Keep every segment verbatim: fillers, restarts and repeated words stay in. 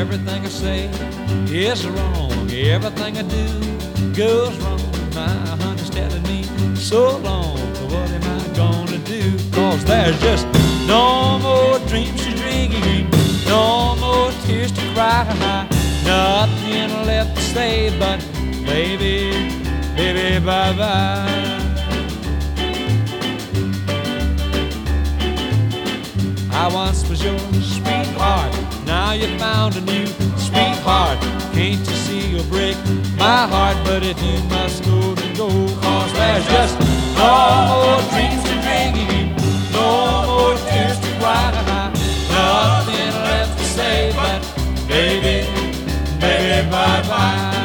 everything I say is wrong. Everything I do goes wrong. My honey's telling me so long. What am I gonna do? Cause there's just no more dreams to dream, no more tears to cry, nothing left to say but baby, baby, bye-bye. I once was your sweetheart, now you found a new sweetheart. Can't you see you'll break my heart? But if you must go, then go. Cause there's just no more dreams to dream, no more tears to cry, nothing left to say but baby, baby, bye-bye.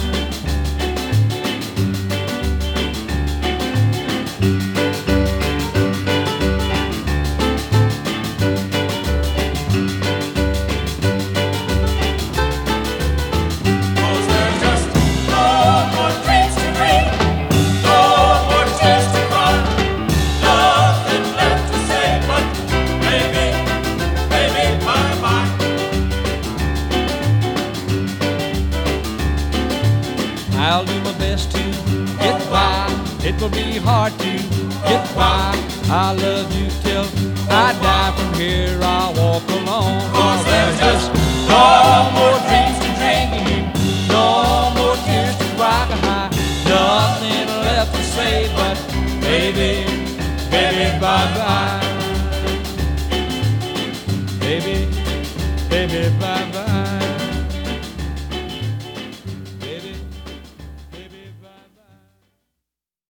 I'll do my best to get by. It will be hard to get by. I love you till I die. From here I'll walk alone. Cause there's just no more dreams to dream, no more tears to cry, nothing left to say but baby, baby, bye-bye.